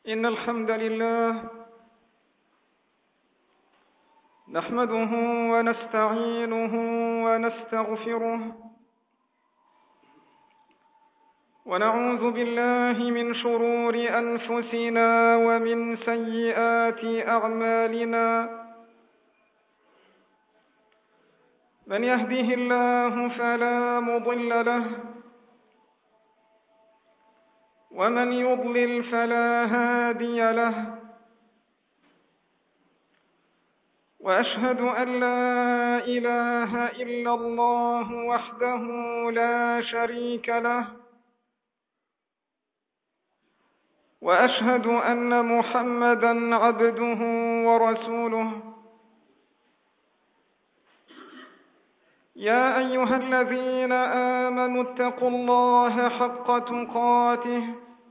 إن الحمد لله نحمده ونستعينه ونستغفره ونعوذ بالله من شرور أنفسنا ومن سيئات أعمالنا. من يهده الله فلا مضل له ومن يضلل فلا هادي له، وأشهد أن لا إله إلا الله وحده لا شريك له، وأشهد أن محمدًا عبده ورسوله. يا أيها الذين آمنوا اتقوا الله حق تقاته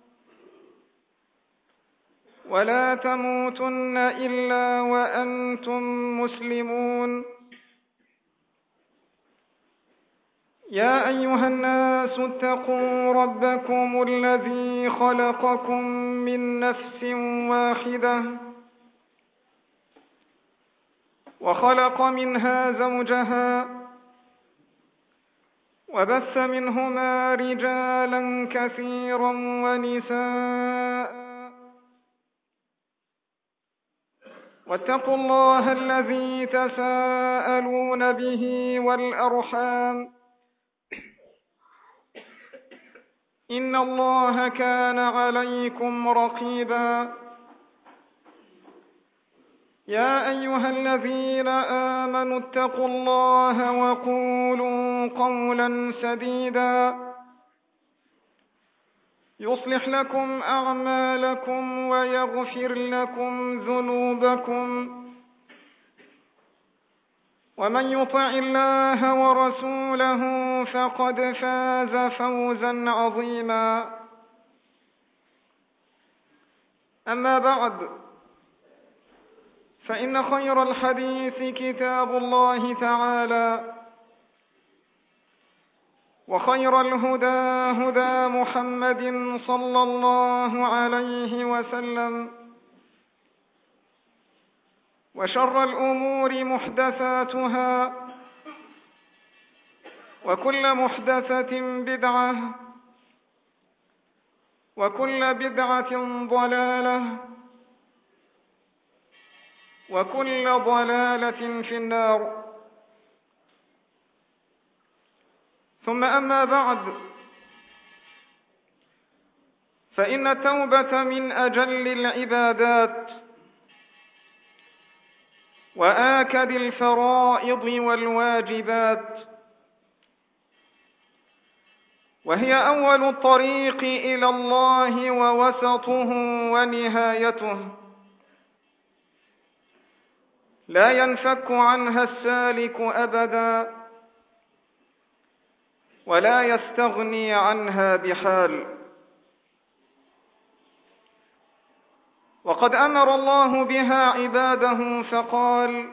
ولا تموتن إلا وأنتم مسلمون. يا أيها الناس اتقوا ربكم الذي خلقكم من نفس واحدة وخلق منها زوجها وبث منهما رجالا كثيرا ونساء، واتقوا الله الذي تساءلون به والأرحام، إن الله كان عليكم رقيبا. يا أيها الذين آمنوا اتقوا الله وقولوا قولا سديدا يصلح لكم أعمالكم ويغفر لكم ذنوبكم، ومن يطع الله ورسوله فقد فاز فوزا عظيما. أما بعد، فإن خير الحديث كتاب الله تعالى، وخير الهدى هدى محمد صلى الله عليه وسلم، وشر الأمور محدثاتها، وكل محدثة بدعة، وكل بدعة ضلالة، وكل ضلالة في النار. ثم أما بعد، فإن التوبة من أجل العبادات وآكد الفرائض والواجبات، وهي أول الطريق إلى الله ووسطه ونهايته، لا ينفك عنها السالك أبدا، ولا يستغني عنها بحال. وقد أمر الله بها عباده فقال: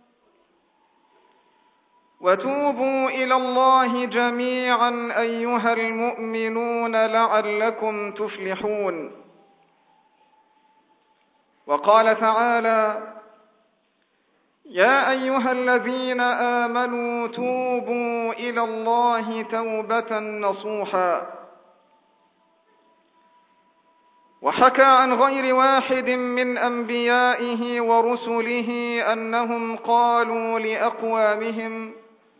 وتوبوا إلى الله جميعا أيها المؤمنون لعلكم تفلحون. وقال تعالى: يا أيها الذين آمنوا توبوا إلى الله توبة نصوحا. وحكى عن غير واحد من أنبيائه ورسله أنهم قالوا لأقوامهم: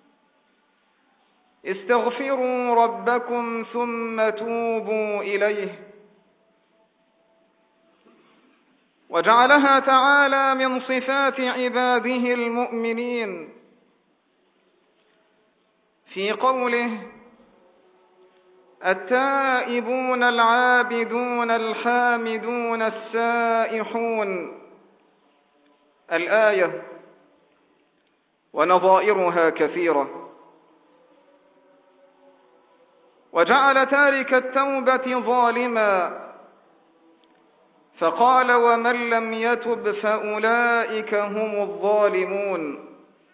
استغفروا ربكم ثم توبوا إليه. وجعلها تعالى من صفات عباده المؤمنين في قوله: التائبون العابدون الحامدون السائحون، الآية، ونظائرها كثيرة. وجعل تارك التوبة ظالما، فقال: ومن لم يتب فأولئك هم الظالمون.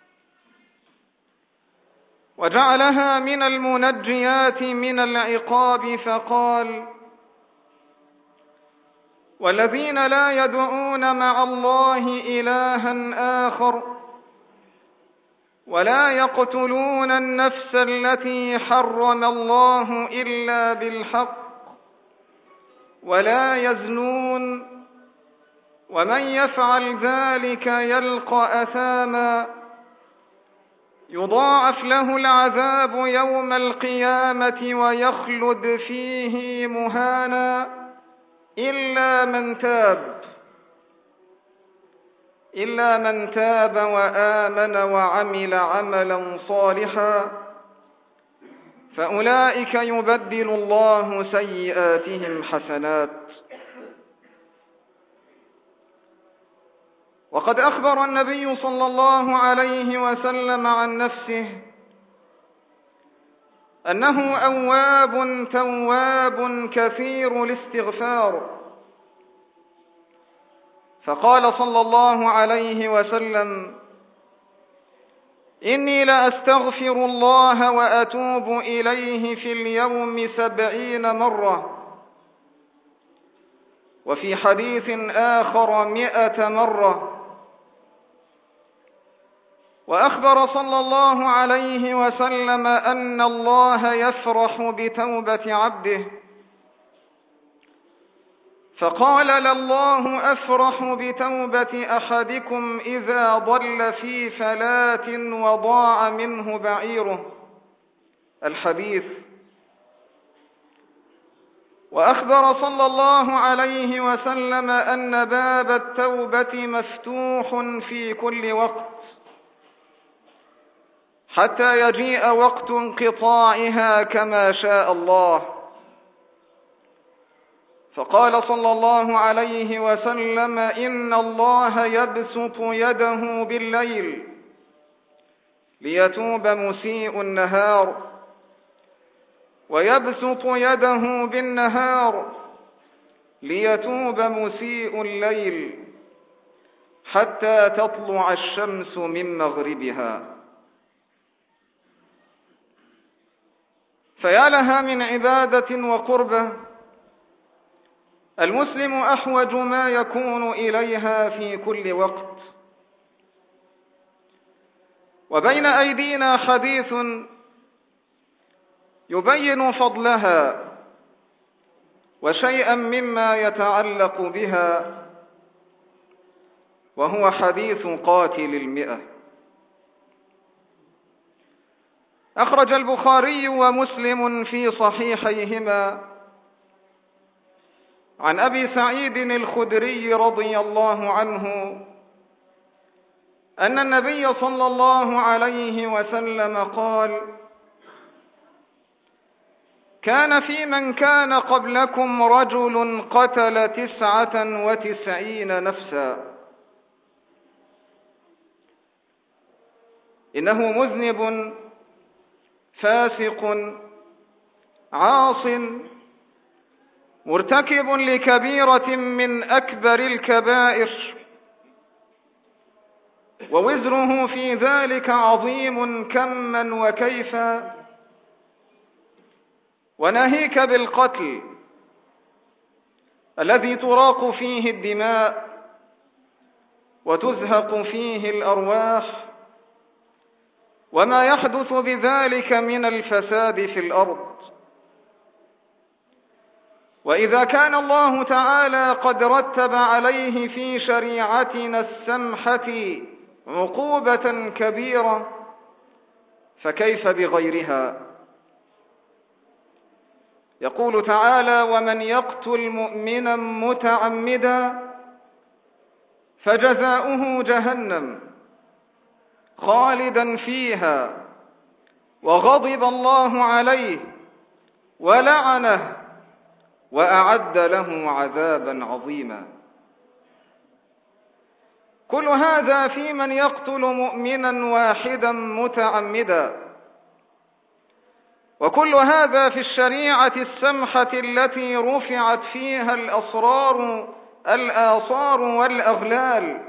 وجعلها من المنجيات من العقاب، فقال: والذين لا يدعون مع الله إلها آخر ولا يقتلون النفس التي حرم الله إلا بالحق ولا يزنون ومن يفعل ذلك يلقى أثاما يضاعف له العذاب يوم القيامة ويخلد فيه مهانا إلا من تاب وآمن وعمل عملا صالحا فأولئك يبدل الله سيئاتهم حسنات. وقد أخبر النبي صلى الله عليه وسلم عن نفسه أنه أواب تواب كثير الاستغفار، فقال صلى الله عليه وسلم: إني لأستغفر الله وأتوب إليه في اليوم 70 مرة، وفي حديث آخر 100 مرة. وأخبر صلى الله عليه وسلم أن الله يفرح بتوبة عبده، فقال: لله أفرح بتوبة أحدكم إذا ضل في فلاة وضاع منه بعيره. الحديث. وأخبر صلى الله عليه وسلم أن باب التوبة مفتوح في كل وقت حتى يجيء وقت انقطاعها كما شاء الله. فقال صلى الله عليه وسلم: إن الله يبسط يده بالليل ليتوب مسيء النهار، ويبسط يده بالنهار ليتوب مسيء الليل، حتى تطلع الشمس من مغربها. فيا لها من عبادة وقربة المسلم أحوج ما يكون إليها في كل وقت. وبين أيدينا حديث يبين فضلها وشيئا مما يتعلق بها، وهو حديث قاتل 100. أخرج البخاري ومسلم في صحيحيهما عن أبي سعيد الخدري رضي الله عنه أن النبي صلى الله عليه وسلم قال: كان في من كان قبلكم رجل قتل 99 نفسا، إنه مذنب فاسق عاص مرتكب لكبيرة من أكبر الكبائر، ووزره في ذلك عظيم كما وكيفا، وناهيك بالقتل الذي تراق فيه الدماء وتزهق فيه الأرواح، وما يحدث بذلك من الفساد في الأرض. وإذا كان الله تعالى قد رتب عليه في شريعتنا السمحة عقوبة كبيرة، فكيف بغيرها؟ يقول تعالى: ومن يقتل مؤمنا متعمدا فجزاؤه جهنم خالدا فيها وغضب الله عليه ولعنه وأعد له عذابا عظيما. كل هذا في من يقتل مؤمنا واحدا متعمدا، وكل هذا في الشريعة السمحة التي رفعت فيها الآصار والأغلال،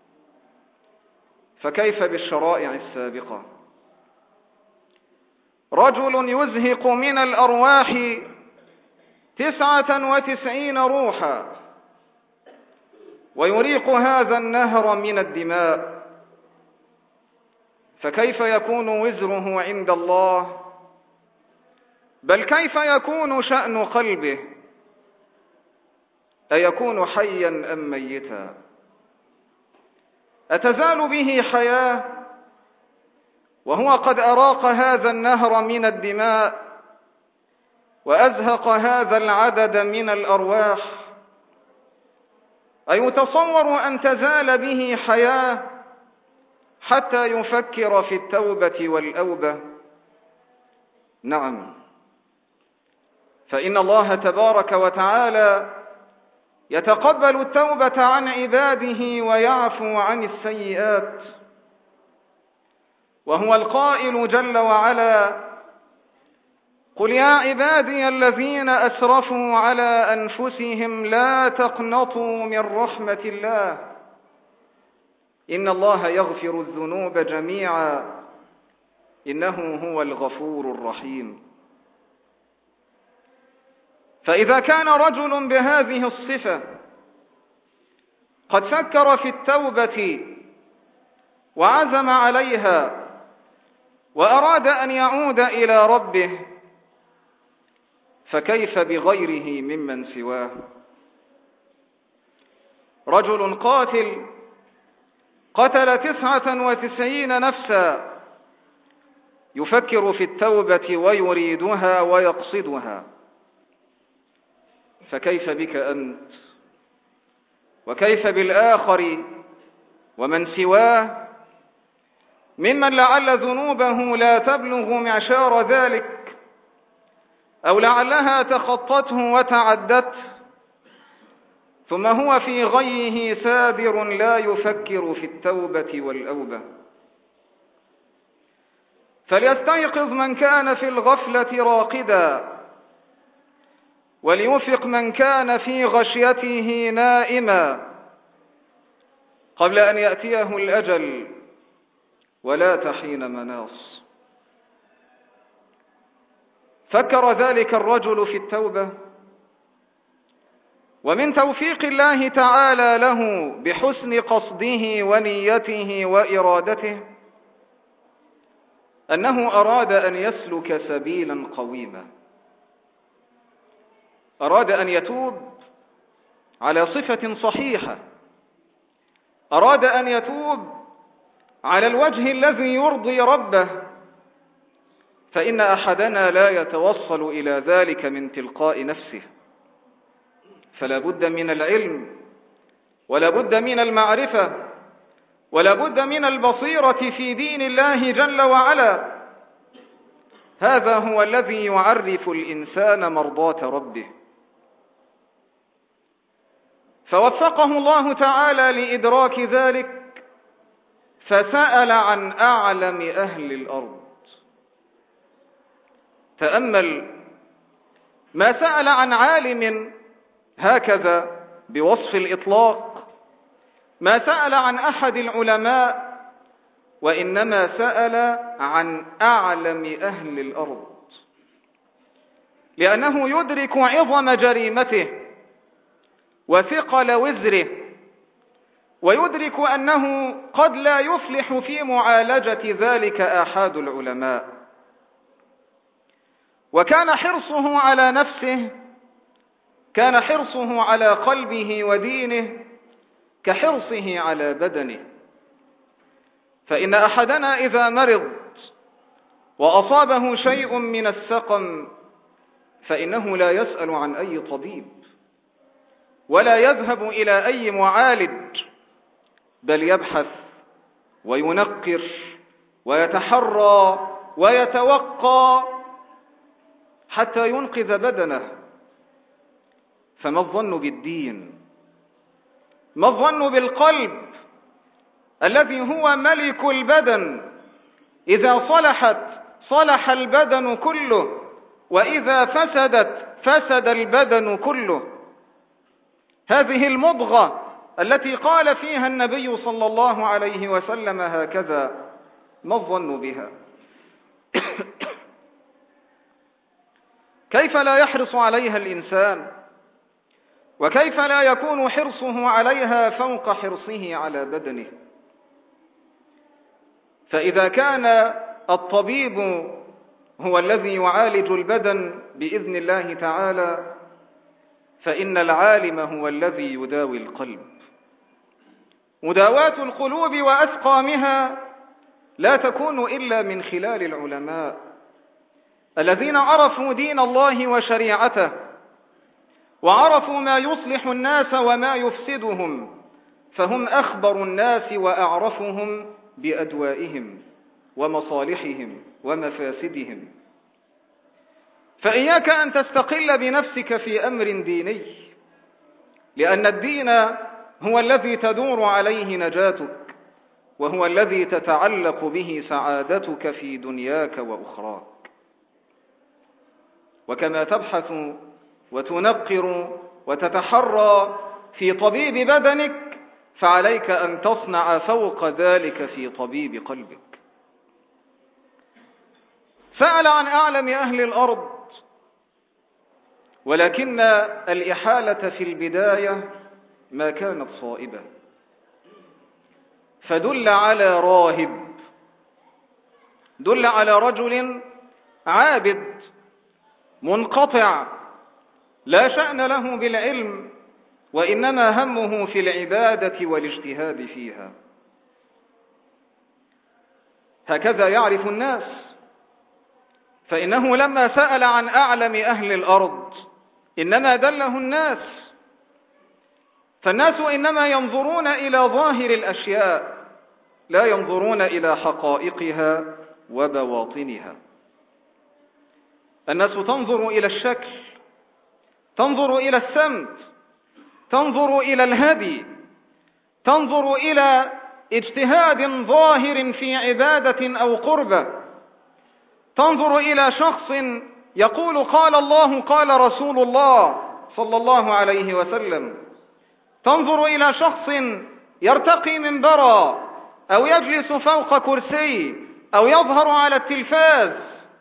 فكيف بالشرائع السابقة؟ رجل يزهق من الأرواح 99 روحا ويريق هذا النهر من الدماء، فكيف يكون وزره عند الله؟ بل كيف يكون شأن قلبه؟ أيكون حيا أم ميتا؟ أتزال به حياة وهو قد أراق هذا النهر من الدماء وأزهق هذا العدد من الأرواح؟ أيتصور أن تزال به حياة حتى يفكر في التوبة والأوبة؟ نعم، فإن الله تبارك وتعالى يتقبل التوبة عن عباده ويعفو عن السيئات، وهو القائل جل وعلا: قل يا عبادي الذين أسرفوا على أنفسهم لا تقنطوا من رحمة الله إن الله يغفر الذنوب جميعا إنه هو الغفور الرحيم. فإذا كان رجل بهذه الصفة قد فكر في التوبة وعزم عليها وأراد أن يعود إلى ربه، فكيف بغيره ممن سواه؟ رجل قاتل قتل 99 نفسا يفكر في التوبة ويريدها ويقصدها، فكيف بك أنت؟ وكيف بالآخر ومن سواه ممن لعل ذنوبه لا تبلغ معشار ذلك، أو لعلها تخطته وتعدته، ثم هو في غيه سادر لا يفكر في التوبة والأوبة؟ فليستيقظ من كان في الغفلة راقدا، وليفق من كان في غشيته نائما، قبل أن يأتيه الأجل ولا تحين مناص. فكر ذلك الرجل في التوبة، ومن توفيق الله تعالى له بحسن قصده ونيته وإرادته أنه أراد أن يسلك سبيلا قويما، أراد أن يتوب على صفة صحيحة، أراد أن يتوب على الوجه الذي يرضي ربه، فإن أحدنا لا يتوصل إلى ذلك من تلقاء نفسه، فلا بد من العلم، ولا بد من المعرفة، ولا بد من البصيرة في دين الله جل وعلا. هذا هو الذي يعرف الإنسان مرضاة ربه. فوفقه الله تعالى لإدراك ذلك، فسأل عن أعلم أهل الأرض. تأمل، ما سأل عن عالم هكذا بوصف الإطلاق، ما سأل عن أحد العلماء، وإنما سأل عن أعلم أهل الأرض، لأنه يدرك عظم جريمته وثقل وزره، ويدرك أنه قد لا يفلح في معالجة ذلك آحاد العلماء. وكان حرصه على نفسه، كان حرصه على قلبه ودينه كحرصه على بدنه. فإن أحدنا إذا مرض وأصابه شيء من السقم فإنه لا يسأل عن أي طبيب ولا يذهب إلى أي معالج، بل يبحث وينقر ويتحرى ويتوقى حتى ينقذ بدنه. فما الظن بالدين؟ ما الظن بالقلب الذي هو ملك البدن؟ إذا صلحت صلح البدن كله، وإذا فسدت فسد البدن كله. هذه المضغة التي قال فيها النبي صلى الله عليه وسلم هكذا، ما الظن بها؟ كيف لا يحرص عليها الإنسان؟ وكيف لا يكون حرصه عليها فوق حرصه على بدنه؟ فإذا كان الطبيب هو الذي يعالج البدن بإذن الله تعالى، فإن العالم هو الذي يداوي القلب. مداواة القلوب وأسقامها لا تكون إلا من خلال العلماء الذين عرفوا دين الله وشريعته، وعرفوا ما يصلح الناس وما يفسدهم، فهم أخبر الناس وأعرفهم بأدوائهم ومصالحهم ومفاسدهم. فإياك أن تستقل بنفسك في أمر ديني، لأن الدين هو الذي تدور عليه نجاتك، وهو الذي تتعلق به سعادتك في دنياك وأخراك. وكما تبحث وتنقر وتتحرى في طبيب بدنك، فعليك أن تصنع فوق ذلك في طبيب قلبك. سأل عن أعلم أهل الأرض، ولكن الإحالة في البداية ما كانت صائبة، فدل على راهب، دل على رجل عابد منقطع لا شأن له بالعلم، وإنما همه في العبادة والاجتهاد فيها. هكذا يعرف الناس، فإنه لما سأل عن أعلم أهل الأرض إنما دله الناس، فالناس إنما ينظرون إلى ظاهر الأشياء، لا ينظرون إلى حقائقها وبواطنها. الناس تنظر إلى الشكل، تنظر إلى السمت، تنظر إلى الهدي، تنظر إلى اجتهاد ظاهر في عبادة أو قربة، تنظر إلى شخص يقول قال الله قال رسول الله صلى الله عليه وسلم، تنظر إلى شخص يرتقي منبرا أو يجلس فوق كرسي أو يظهر على التلفاز.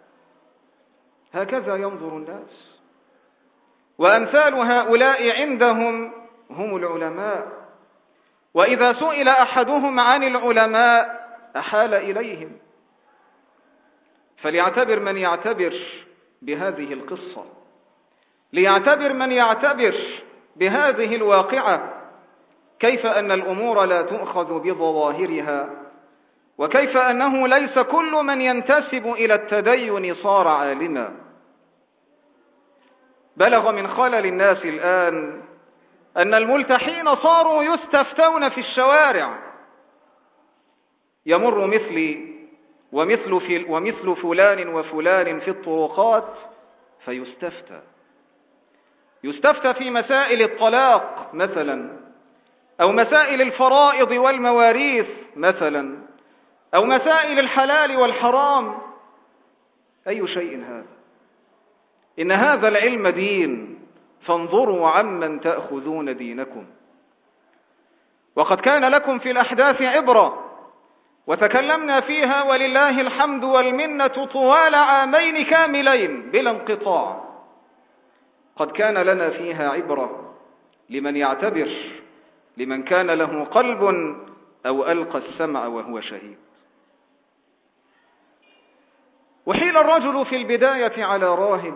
هكذا ينظر الناس، وأمثال هؤلاء عندهم هم العلماء، وإذا سئل أحدهم عن العلماء أحال إليهم. فليعتبر من يعتبر بهذه القصة، ليعتبر من يعتبر بهذه الواقعة، كيف أن الأمور لا تؤخذ بظواهرها، وكيف أنه ليس كل من ينتسب إلى التدين صار عالما. بلغ من خلل الناس الآن أن الملتحين صاروا يستفتون في الشوارع، يمر مثلي ومثل فلان وفلان في الطرقات يستفتى في مسائل الطلاق مثلا، أو مسائل الفرائض والمواريث مثلا، أو مسائل الحلال والحرام. أي شيء هذا؟ إن هذا العلم دين، فانظروا عمن تأخذون دينكم. وقد كان لكم في الأحداث عبرة، وتكلمنا فيها ولله الحمد والمنة طوال عامين كاملين بلا انقطاع. قد كان لنا فيها عبرة لمن يعتبر، لمن كان له قلب أو ألقى السمع وهو شهيد. وحيل الرجل في البداية على راهب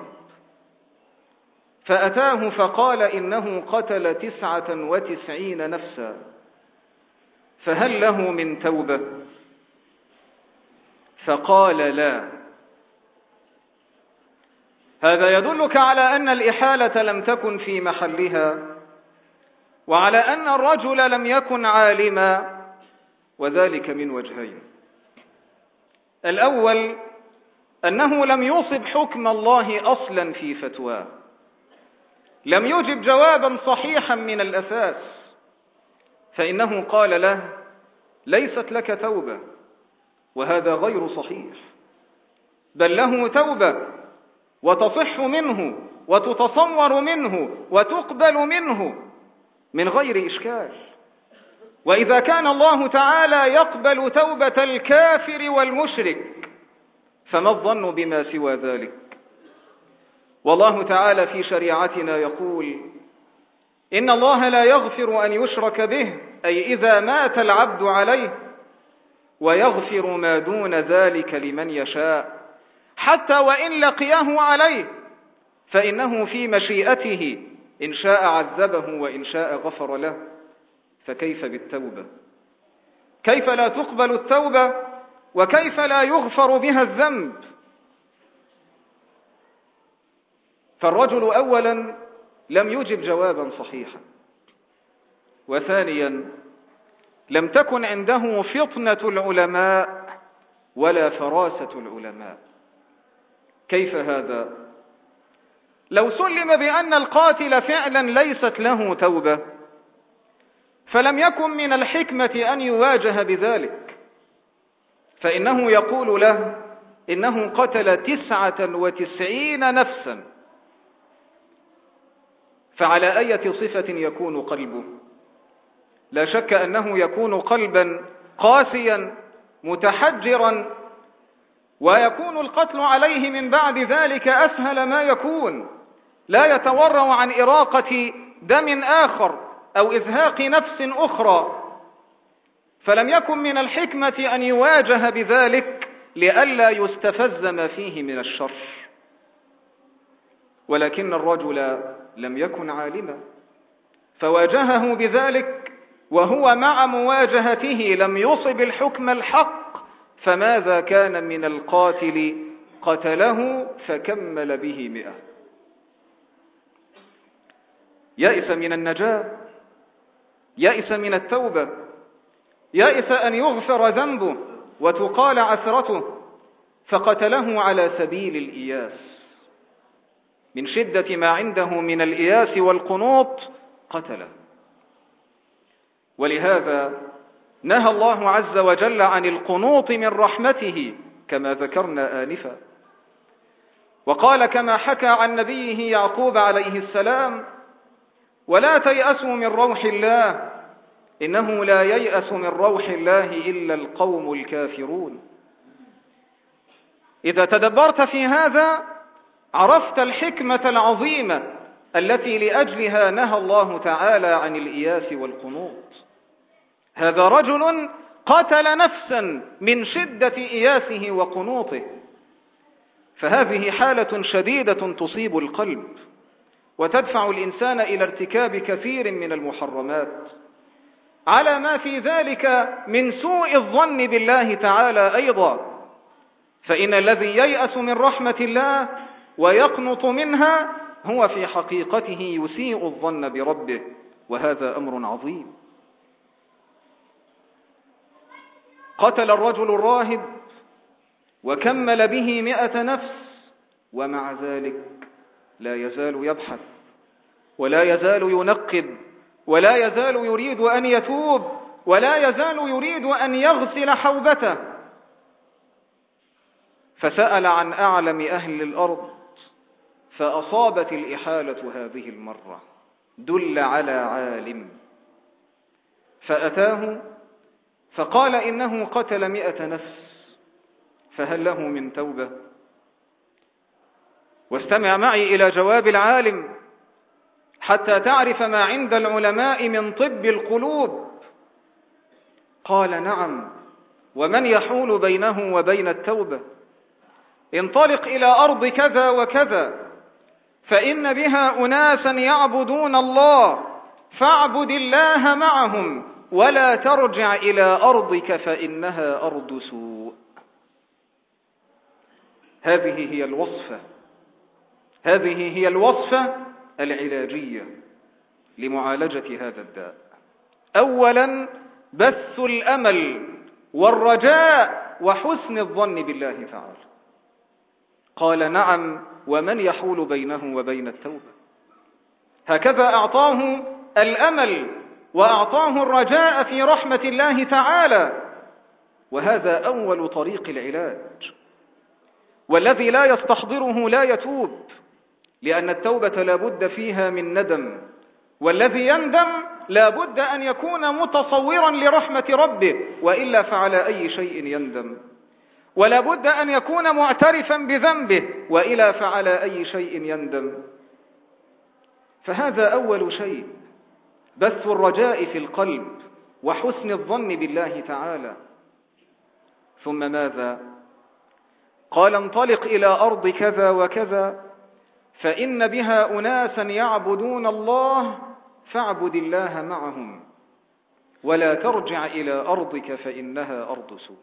فأتاه فقال إنه قتل 99 نفسا، فهل له من توبة؟ فقال لا. هذا يدلك على أن الإحالة لم تكن في محلها، وعلى أن الرجل لم يكن عالما، وذلك من وجهين. الأول أنه لم يصب حكم الله أصلا في فتواه، لم يجب جوابا صحيحا من الأساس، فإنه قال له ليست لك توبة، وهذا غير صحيح، بل له توبة وتصح منه وتتصور منه وتقبل منه من غير إشكال. وإذا كان الله تعالى يقبل توبة الكافر والمشرك، فما الظن بما سوى ذلك؟ والله تعالى في شريعتنا يقول إن الله لا يغفر أن يشرك به، أي إذا مات العبد عليه، ويغفر ما دون ذلك لمن يشاء، حتى وإن لقيه عليه فإنه في مشيئته، إن شاء عذبه وإن شاء غفر له. فكيف بالتوبة؟ كيف لا تقبل التوبة؟ وكيف لا يغفر بها الذنب؟ فالرجل أولا لم يجب جوابا صحيحا، وثانيا لم تكن عنده فطنة العلماء ولا فراسة العلماء. كيف هذا؟ لو سلم بأن القاتل فعلا ليست له توبة، فلم يكن من الحكمة أن يواجه بذلك، فإنه يقول له إنه قتل 99 نفسا، فعلى أي صفة يكون قلبه؟ لا شك أنه يكون قلبا قاسيا متحجرا، ويكون القتل عليه من بعد ذلك أسهل ما يكون، لا يتورع عن إراقة دم آخر أو إزهاق نفس أخرى. فلم يكن من الحكمة أن يواجه بذلك لئلا يستفز ما فيه من الشر. ولكن الرجل لم يكن عالما، فواجهه بذلك، وهو مع مواجهته لم يصب الحكم الحق. فماذا كان من القاتل؟ قتله فكمل به 100. يئس من النجاة، يئس من التوبة، يئس أن يغفر ذنبه وتقال عثرته، فقتله على سبيل الإياس. من شدة ما عنده من الإياس والقنوط قتله. ولهذا نهى الله عز وجل عن القنوط من رحمته كما ذكرنا آنفا، وقال كما حكى عن نبيه يعقوب عليه السلام: ولا تيأسوا من روح الله إنه لا ييأس من روح الله إلا القوم الكافرون. إذا تدبرت في هذا عرفت الحكمة العظيمة التي لأجلها نهى الله تعالى عن الإياس والقنوط. هذا رجل قتل نفسا من شدة إياسه وقنوطه، فهذه حالة شديدة تصيب القلب وتدفع الإنسان إلى ارتكاب كثير من المحرمات، على ما في ذلك من سوء الظن بالله تعالى أيضا. فإن الذي ييأس من رحمة الله ويقنط منها هو في حقيقته يسيء الظن بربه، وهذا أمر عظيم. قتل الرجل الراهب وكمل به 100 نفس، ومع ذلك لا يزال يبحث، ولا يزال ينقب، ولا يزال يريد أن يتوب، ولا يزال يريد أن يغسل حوبته. فسأل عن أعلم أهل الأرض فأصابت الإحالة هذه المرة: دل على عالم. فأتاه فقال إنه قتل 100 نفس، فهل له من توبة؟ واستمع معي إلى جواب العالم حتى تعرف ما عند العلماء من طب القلوب. قال: نعم، ومن يحول بينه وبين التوبة؟ انطلق إلى أرض كذا وكذا، فإن بها أناسا يعبدون الله، فاعبد الله معهم، ولا ترجع إلى أرضك فإنها أرض سوء. هذه هي الوصفة العلاجية لمعالجة هذا الداء. أولا بث الأمل والرجاء وحسن الظن بالله تعالى. قال: نعم، ومن يحول بينه وبين التوبة؟ هكذا أعطاه الأمل وأعطاه الرجاء في رحمة الله تعالى، وهذا أول طريق العلاج. والذي لا يستحضره لا يتوب، لأن التوبة لا بد فيها من ندم، والذي يندم لا بد أن يكون متصورا لرحمة ربه، وإلا فعلى أي شيء يندم. ولا بد أن يكون معترفا بذنبه، وإلا فعلى أي شيء يندم. فهذا أول شيء، بث الرجاء في القلب وحسن الظن بالله تعالى. ثم ماذا؟ قال انطلق إلى أرض كذا وكذا فإن بها أناسا يعبدون الله فاعبد الله معهم ولا ترجع إلى أرضك فإنها أرض سوء.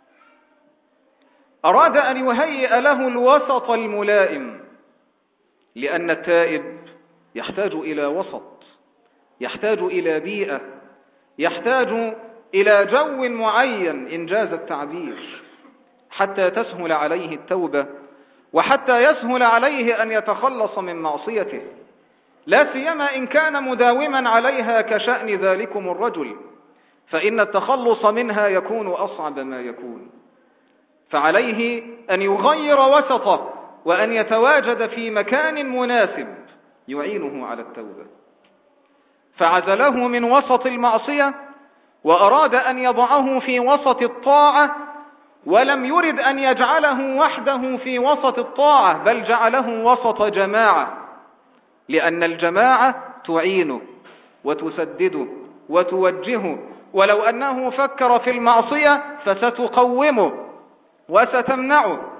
أراد أن يهيئ له الوسط الملائم، لأن التائب يحتاج إلى وسط، يحتاج إلى بيئة، يحتاج إلى جو معين إنجاز التعبير حتى تسهل عليه التوبة، وحتى يسهل عليه أن يتخلص من معصيته، لا سيما إن كان مداوما عليها كشأن ذلكم الرجل، فإن التخلص منها يكون أصعب ما يكون. فعليه أن يغير وسطه وأن يتواجد في مكان مناسب يعينه على التوبة. فعزله من وسط المعصية وأراد أن يضعه في وسط الطاعة، ولم يرد أن يجعله وحده في وسط الطاعة، بل جعله وسط جماعة، لأن الجماعة تعينه وتسدده وتوجهه، ولو أنه فكر في المعصية فستقومه وستمنعه.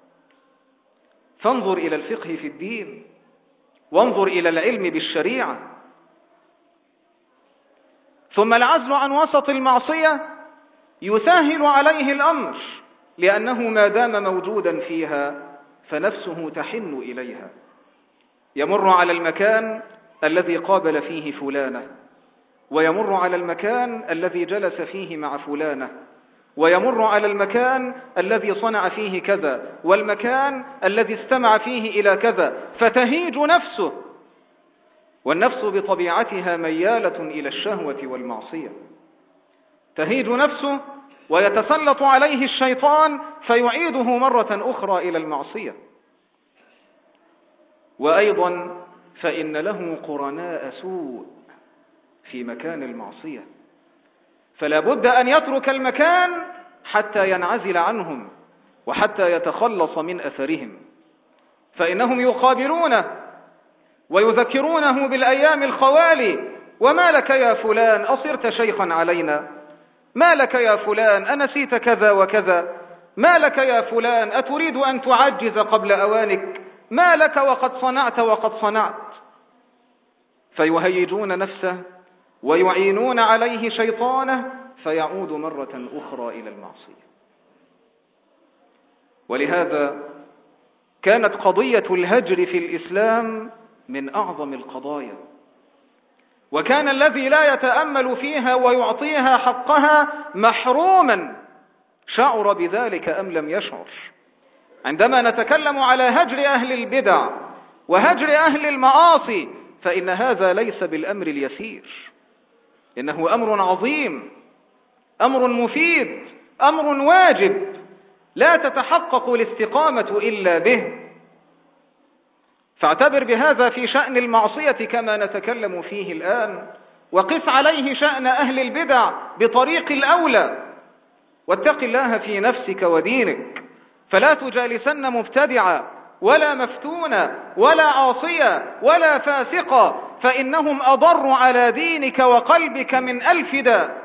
فانظر إلى الفقه في الدين، وانظر إلى العلم بالشريعة. ثم العزل عن وسط المعصية يسهل عليه الأمر، لأنه ما دام موجودا فيها فنفسه تحن إليها. يمر على المكان الذي قابل فيه فلانة، ويمر على المكان الذي جلس فيه مع فلانة، ويمر على المكان الذي صنع فيه كذا، والمكان الذي استمع فيه إلى كذا، فتهيج نفسه، والنفس بطبيعتها ميالة إلى الشهوة والمعصية. تهيج نفسه ويتسلط عليه الشيطان فيعيده مرة أخرى إلى المعصية. وأيضا فإن له قرناء سوء في مكان المعصية، فلا بد أن يترك المكان حتى ينعزل عنهم وحتى يتخلص من أثرهم، فإنهم يقابلونه ويذكرونه بالأيام الخوالي: وما لك يا فلان أصرت شيخا علينا؟ ما لك يا فلان أنسيت كذا وكذا؟ ما لك يا فلان أتريد أن تعجز قبل أوانك؟ ما لك وقد صنعت وقد صنعت. فيهيجون نفسه ويعينون عليه شيطانه فيعود مرة أخرى إلى المعصية. ولهذا كانت قضية الهجر في الإسلام من أعظم القضايا، وكان الذي لا يتأمل فيها ويعطيها حقها محروما، شعر بذلك أم لم يشعر. عندما نتكلم على هجر أهل البدع وهجر أهل المعاصي فإن هذا ليس بالأمر اليسير، إنه أمر عظيم، أمر مفيد، أمر واجب، لا تتحقق الاستقامة إلا به. فاعتبر بهذا في شأن المعصية كما نتكلم فيه الآن، وقف عليه شأن أهل البدع بطريق الأولى، واتق الله في نفسك ودينك، فلا تجالسن مبتدعا ولا مفتونا ولا عاصيا ولا فاسقا، فإنهم أضر على دينك وقلبك من 1000 داء.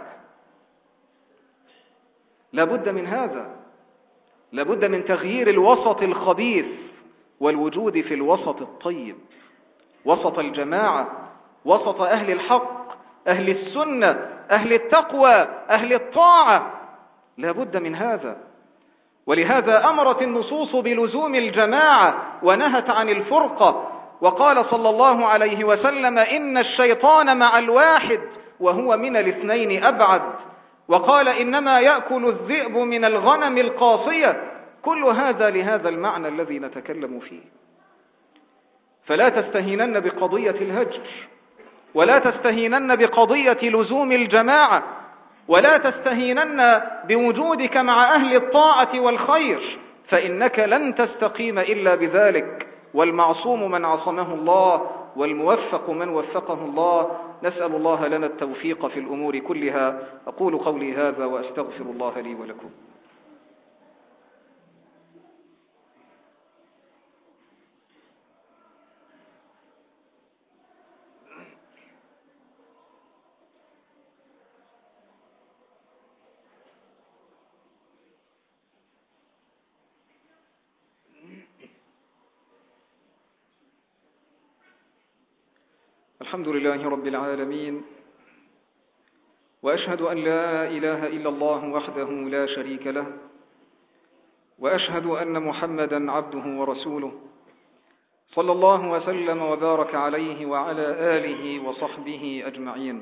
لابد من هذا، لابد من تغيير الوسط الخبيث والوجود في الوسط الطيب، وسط الجماعة، وسط أهل الحق، أهل السنة، أهل التقوى، أهل الطاعة. لابد من هذا. ولهذا أمرت النصوص بلزوم الجماعة ونهت عن الفرقة، وقال صلى الله عليه وسلم: إن الشيطان مع الواحد وهو من الاثنين أبعد. وقال: إنما يأكل الذئب من الغنم القاصية. كل هذا لهذا المعنى الذي نتكلم فيه. فلا تستهينن بقضية الهجر، ولا تستهينن بقضية لزوم الجماعة، ولا تستهينن بوجودك مع أهل الطاعة والخير، فإنك لن تستقيم إلا بذلك. والمعصوم من عصمه الله، والموفق من وفقه الله. نسأل الله لنا التوفيق في الأمور كلها. أقول قولي هذا وأستغفر الله لي ولكم. الحمد لله رب العالمين، وأشهد أن لا إله إلا الله وحده لا شريك له، وأشهد أن محمدا عبده ورسوله، صلى الله وسلم وبارك عليه وعلى آله وصحبه أجمعين.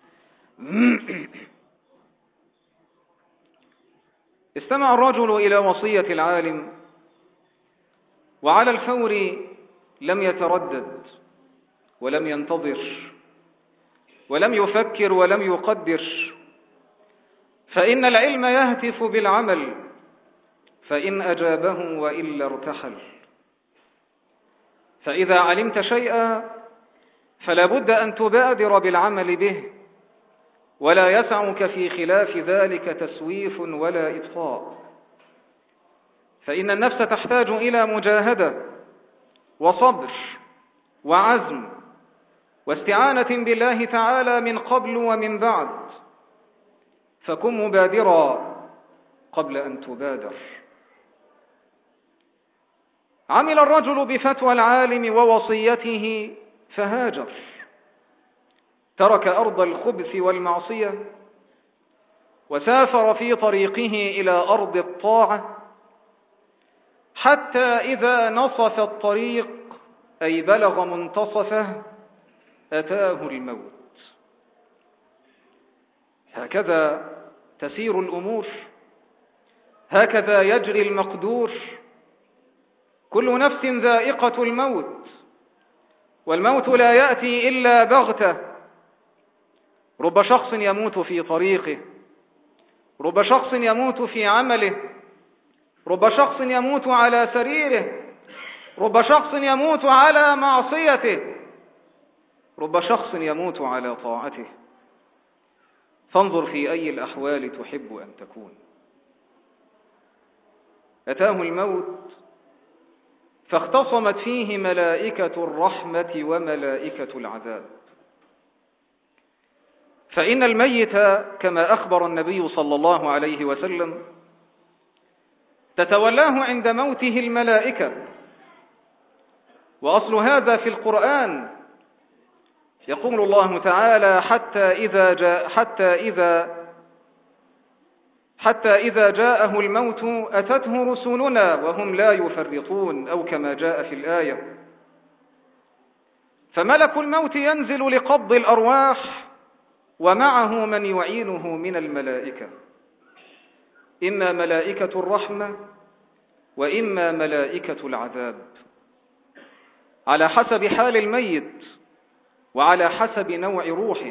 استمع الرجل إلى وصية العالم، وعلى الفور لم يتردد ولم ينتظر ولم يفكر ولم يقدر، فإن العلم يهتف بالعمل، فإن أجابه وإلا ارتحل. فإذا علمت شيئا فلا بد أن تبادر بالعمل به، ولا يسعك في خلاف ذلك تسويف ولا إبطاء، فإن النفس تحتاج إلى مجاهدة وصبر وعزم واستعانة بالله تعالى من قبل ومن بعد، فكن مبادرا قبل أن تبادر. عمل الرجل بفتوى العالم ووصيته فهاجر، ترك أرض الخبث والمعصية وسافر في طريقه إلى أرض الطاعة، حتى إذا نصف الطريق أي بلغ منتصفه أتاه الموت. هكذا تسير الأمور، هكذا يجري المقدور. كل نفس ذائقة الموت، والموت لا يأتي إلا بغتة. رب شخص يموت في طريقه، رب شخص يموت في عمله، رب شخص يموت على سريره، رب شخص يموت على معصيته، رب شخص يموت على طاعته. فانظر في أي الأحوال تحب أن تكون. أتاه الموت فاختصمت فيه ملائكة الرحمة وملائكة العذاب، فإن الميت كما أخبر النبي صلى الله عليه وسلم تتولاه عند موته الملائكة. وأصل هذا في القرآن، يقول الله تعالى: حتى إذا جاءه الموت أتته رسلنا وهم لا يفرطون، أو كما جاء في الآية. فملك الموت ينزل لقبض الأرواح، ومعه من يعينه من الملائكة، إما ملائكة الرحمة وإما ملائكة العذاب، على حسب حال الميت وعلى حسب نوع روحه.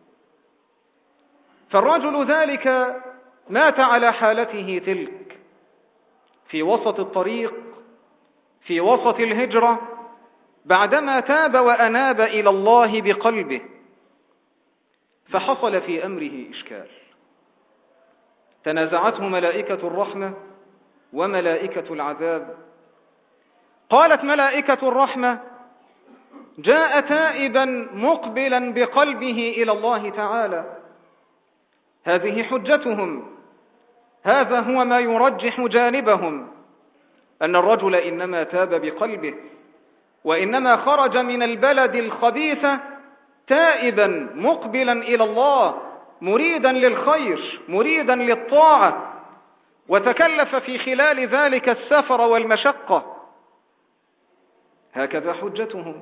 فالرجل ذلك مات على حالته تلك، في وسط الطريق، في وسط الهجرة، بعدما تاب وأناب إلى الله بقلبه. فحصل في أمره إشكال، تنازعته ملائكة الرحمة وملائكة العذاب. قالت ملائكة الرحمة: جاء تائبا مقبلا بقلبه إلى الله تعالى. هذه حجتهم، هذا هو ما يرجح جانبهم، أن الرجل إنما تاب بقلبه، وإنما خرج من البلد الخبيثة تائبا مقبلا إلى الله، مريدا للخير، مريدا للطاعة، وتكلف في خلال ذلك السفر والمشقة. هكذا حجتهم.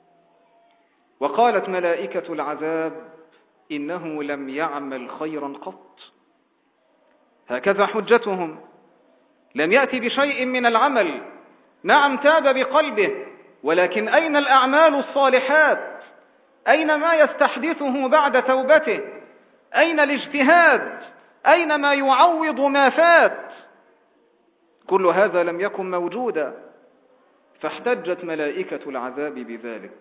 وقالت ملائكة العذاب: إنه لم يعمل خيرا قط. هكذا حجتهم، لم يأتي بشيء من العمل. نعم، تاب بقلبه، ولكن أين الأعمال الصالحات؟ أين ما يستحدثه بعد توبته؟ أين الاجتهاد؟ أين ما يعوض ما فات؟ كل هذا لم يكن موجودا. فاحتجت ملائكة العذاب بذلك.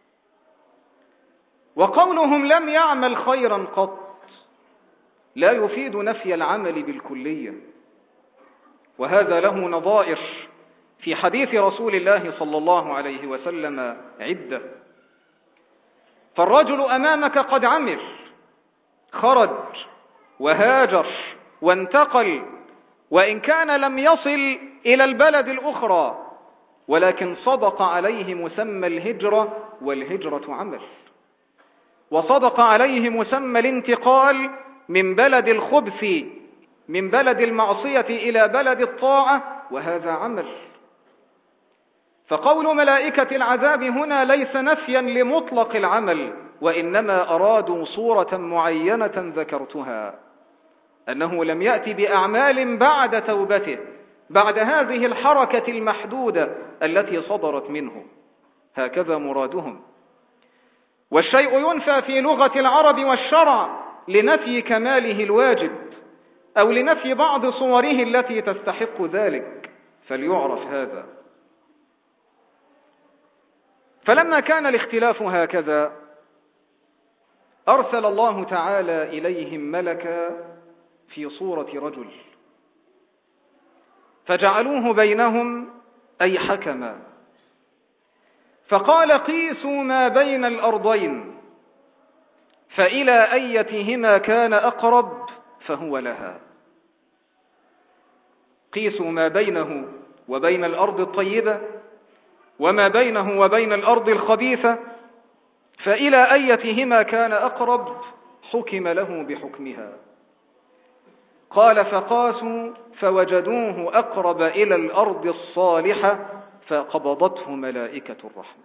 وقولهم لم يعمل خيرا قط لا يفيد نفي العمل بالكلية، وهذا له نظائر في حديث رسول الله صلى الله عليه وسلم عدة. فالرجل أمامك قد عمل، خرج وهاجر وانتقل، وإن كان لم يصل إلى البلد الأخرى، ولكن صدق عليه مسمى الهجرة، والهجرة عمل. وصدق عليه مسمى الانتقال من بلد الخبث، من بلد المعصية إلى بلد الطاعة، وهذا عمل. فقول ملائكة العذاب هنا ليس نفيا لمطلق العمل، وإنما أرادوا صورة معينة ذكرتها، أنه لم يأتي بأعمال بعد توبته، بعد هذه الحركة المحدودة التي صدرت منه، هكذا مرادهم. والشيء ينفى في لغة العرب والشرع لنفي كماله الواجب أو لنفي بعض صوره التي تستحق ذلك، فليعرف هذا. فلما كان الاختلاف هكذا أرسل الله تعالى إليهم ملكا في صورة رجل، فجعلوه بينهم أي حكما، فقال قيسوا ما بين الأرضين فإلى أيتهما كان أقرب فهو لها. قيسوا ما بينه وبين الأرض الطيبة وما بينه وبين الأرض الخبيثة، فإلى أيتهما كان أقرب حكم له بحكمها. قال فقاسوا فوجدوه أقرب إلى الأرض الصالحة فقبضته ملائكة الرحمة.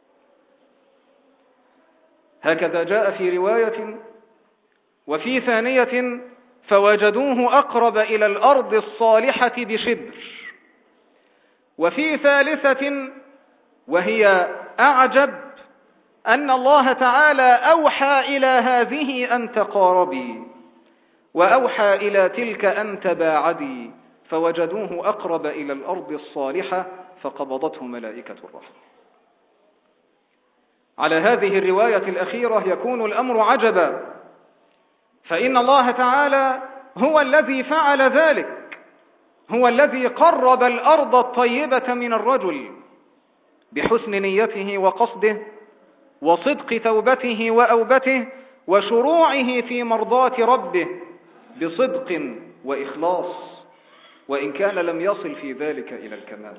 هكذا جاء في رواية، وفي ثانية فوجدوه أقرب إلى الأرض الصالحة بشبر، وفي ثالثة وهي أعجب أن الله تعالى أوحى إلى هذه أن تقاربي وأوحى إلى تلك أن تباعدي، فوجدوه أقرب إلى الأرض الصالحة فقبضته ملائكة الرحمة. على هذه الرواية الأخيرة يكون الأمر عجبا، فإن الله تعالى هو الذي فعل ذلك، هو الذي قرب الأرض الطيبة من الرجل بحسن نيته وقصده وصدق توبته وأوبته وشروعه في مرضاة ربه بصدق وإخلاص، وإن كان لم يصل في ذلك إلى الكمال.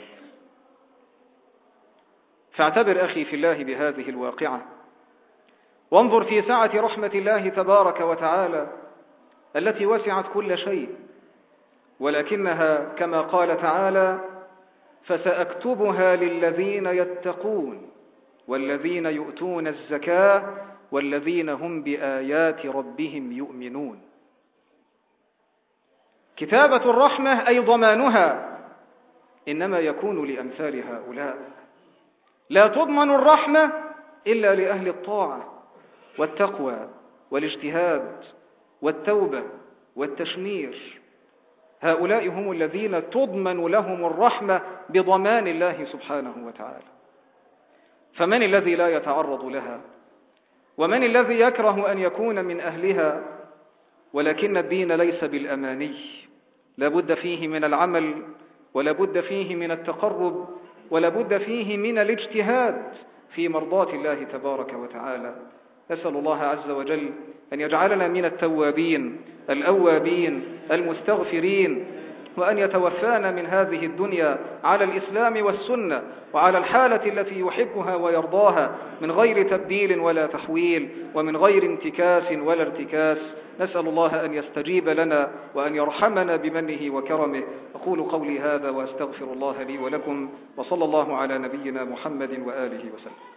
فاعتبر أخي في الله بهذه الواقعة، وانظر في سعة رحمة الله تبارك وتعالى التي وسعت كل شيء، ولكنها كما قال تعالى فسأكتبها للذين يتقون والذين يؤتون الزكاة والذين هم بآيات ربهم يؤمنون. كتابة الرحمة أي ضمانها إنما يكون لأمثال هؤلاء، لا تضمن الرحمة إلا لأهل الطاعة والتقوى والاجتهاد والتوبة والتشمير. هؤلاء هم الذين تضمن لهم الرحمة بضمان الله سبحانه وتعالى. فمن الذي لا يتعرض لها؟ ومن الذي يكره أن يكون من أهلها؟ ولكن الدين ليس بالأماني، لابد فيه من العمل، ولابد فيه من التقرب، ولابد فيه من الاجتهاد في مرضاة الله تبارك وتعالى. نسأل الله عز وجل أن يجعلنا من التوابين الأوابين المستغفرين، وأن يتوفانا من هذه الدنيا على الإسلام والسنة وعلى الحالة التي يحبها ويرضاها، من غير تبديل ولا تحويل، ومن غير انتكاس ولا ارتكاس. نسأل الله أن يستجيب لنا وأن يرحمنا بمنه وكرمه. أقول قولي هذا وأستغفر الله لي ولكم، وصلى الله على نبينا محمد وآله وسلم.